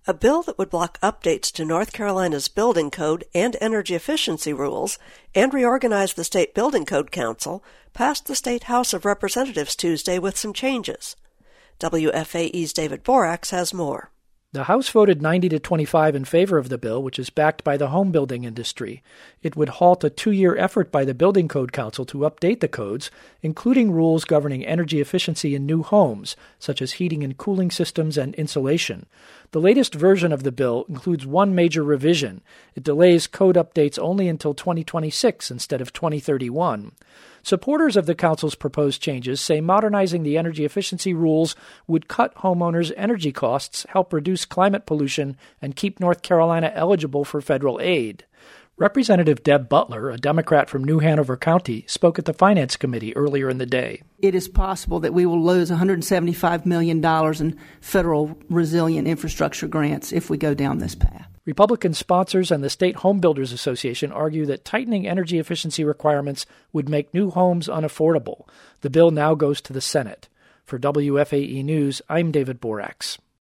A bill that would block updates to North Carolina's building code and energy efficiency rules and reorganize the State Building Code Council passed the State House of Representatives Tuesday with some changes. WFAE's David Borax has more. The House voted 90-25 in favor of the bill, which is backed by the home building industry. It would halt a 2-year effort by the Building Code Council to update the codes, including rules governing energy efficiency in new homes, such as heating and cooling systems and insulation. The latest version of the bill includes one major revision. It delays code updates only until 2026 instead of 2031. Supporters of the council's proposed changes say modernizing the energy efficiency rules would cut homeowners' energy costs, help reduce climate pollution, and keep North Carolina eligible for federal aid. Representative Deb Butler, a Democrat from New Hanover County, spoke at the Finance Committee earlier in the day. It is possible that we will lose $175 million in federal resilient infrastructure grants if we go down this path. Republican sponsors and the State Home Builders Association argue that tightening energy efficiency requirements would make new homes unaffordable. The bill now goes to the Senate. For WFAE News, I'm David Borax.